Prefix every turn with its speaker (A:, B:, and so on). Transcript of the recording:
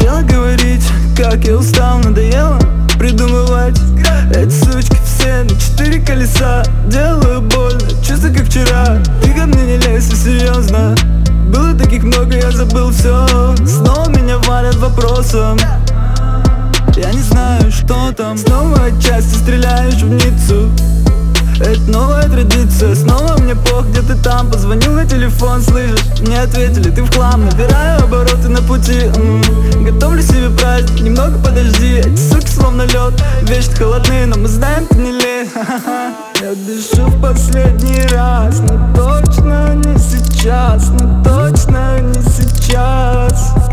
A: Надоело говорить, как я устал, надоело придумывать. Эти сучки все на 4 колеса. Делаю больно, чувство как вчера. Ты ко мне не лезь, серьезно. Было таких много, я забыл все. Снова меня валят вопросом. Я не знаю, что там. Снова отчасти стреляешь в Ниццу. Это новая традиция. Снова мне пох, где ты там. Позвонил на телефон, слышишь, не ответили, ты в хлам. Набираю обороты на пути. Готовлю себе праздник, немного подожди. Эти суки словно лед, вечно холодные, но мы знаем, ты не лень. Я дышу в последний раз, но точно не сейчас, но точно не сейчас.